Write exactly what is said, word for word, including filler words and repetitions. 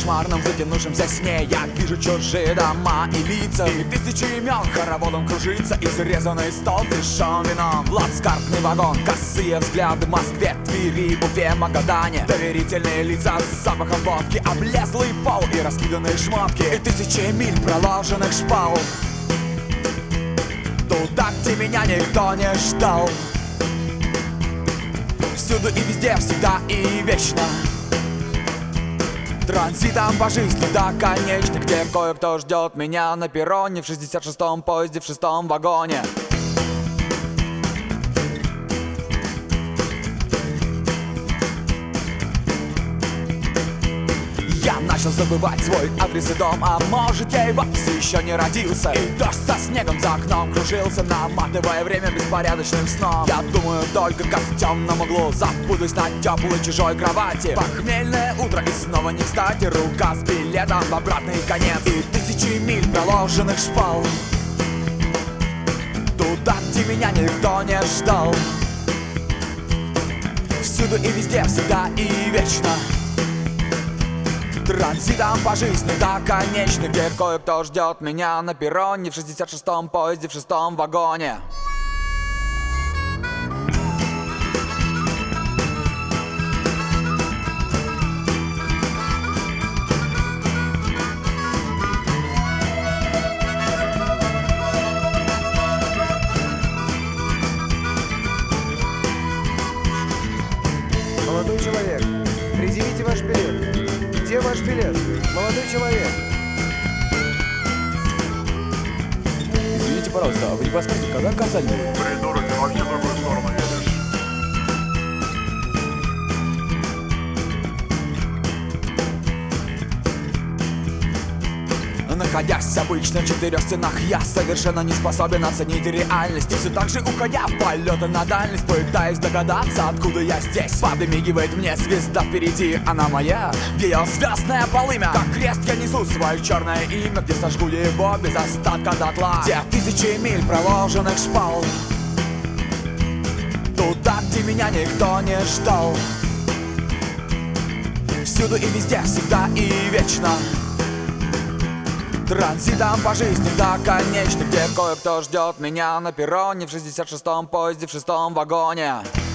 кошмарном затянувшемся сне я вижу чужие дома и лица, и тысячи имен хороводом кружится изрезанный стол с дешевым вином. Плацкартный вагон, косые взгляды в Москве, Твери, Уфе, Магадане. Доверительные лица с запахом водки, облезлый пол и раскиданные шмотки, и тысячи миль проложенных шпал туда, где меня никто не ждал. Всюду и везде, всегда и вечно, транзитом по жизни до конечной, где кое-кто ждет меня на перроне в шестьдесят шестом поезде в шестом вагоне. Я начал забывать свой адрес и дом, а может я и вовсе еще не родился. И дождь со снегом за окном кружился, наматывая время беспорядочным сном. Я думаю только, как в темном углу забудусь на теплой чужой кровати. Похмельное утро и снова не кстати рука с билетом в обратный конец, и тысячи миль проложенных шпал туда, где меня никто не ждал. Всюду и везде, всегда и вечно, транзитом по жизни до конечной, где кое-кто ждет меня на перроне в шестьдесят шестом поезде в шестом вагоне. Молодой человек, предъявите ваш билет. Где ваш билет? Молодой человек. Извините, пожалуйста, а вы не подскажете, когда Казань? Придурок, ты вообще в другую сторону едешь. Находясь обычно в четырех стенах, я совершенно не способен оценить реальность. И все так же, уходя в полеты на дальность, пытаюсь догадаться, откуда я здесь. Подмигивает мне звезда впереди, она моя, ее звездное полымя. Как крест я несу свое черное имя, где сожгу его без остатка дотла. Где тысячи миль проложенных шпал туда, где меня никто не ждал. Всюду и везде, всегда и вечно, транзитом по жизни до конечной, где кое-кто ждет меня на перроне в шестьдесят шестом поезде в шестом вагоне.